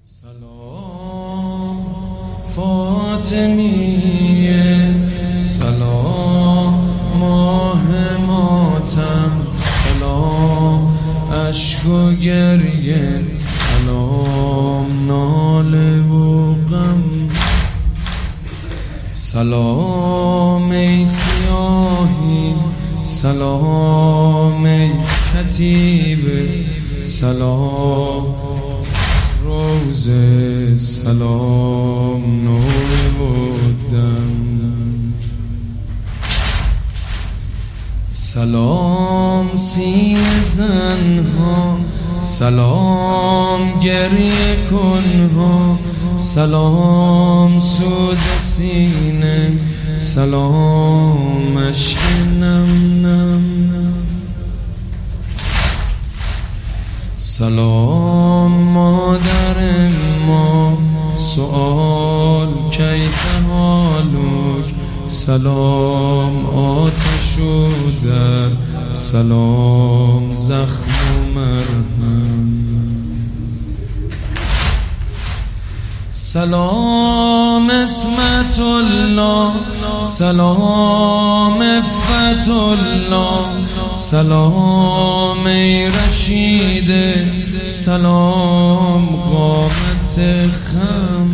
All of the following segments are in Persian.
سلام فاطمیه، سلام ماه ماتم، سلام اشک و گریه، سلام ناله و غم. سلام ای سیاهی، سلام ای کتیبه، سلام روزه، سلام نور بودم. سلام سینه زنها، سلام گریه کنها، سلام سوز سینه، سلام اشک نم نم. سلام مادر ما، سؤال کیف حالک، سلام آتش و در، سلام زخم و مرهم. سلام اسمت الله، سلام عفت الله، سلام ای رشیده، سلام قامت خم.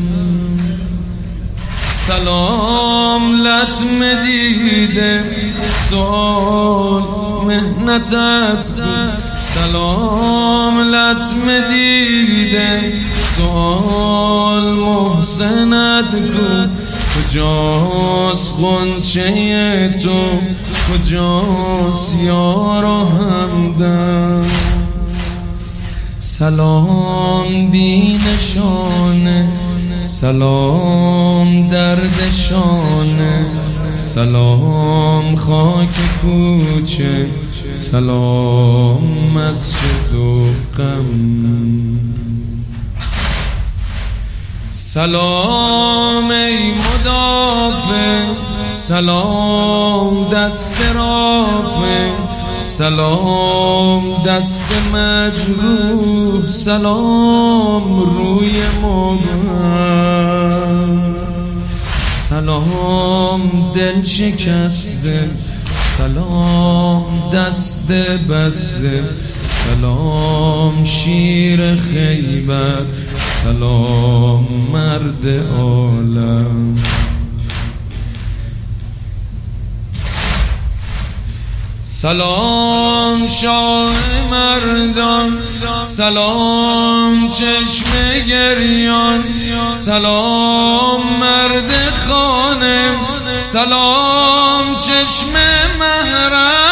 سلام لطم دیده، سؤال مهنت عبد، سلام لطم دیده، سؤال محسنت کو. کجاست غنچه تو، کجاست یار و همدم. سلام بی نشانه، سلام دردشانه، سلام خاک کوچه، سلام مسجد و غم. سلام ای مدافع، سلام دست رافع، سلام دست مجروح، سلام روی مبهم. سلام دل شکسته، سلام دست بسته، سلام شیر خیبر، سلام مرد عالم. سلام شاه مردان، سلام چشم گریان، سلام مرد خانه، سلام چشم محرم.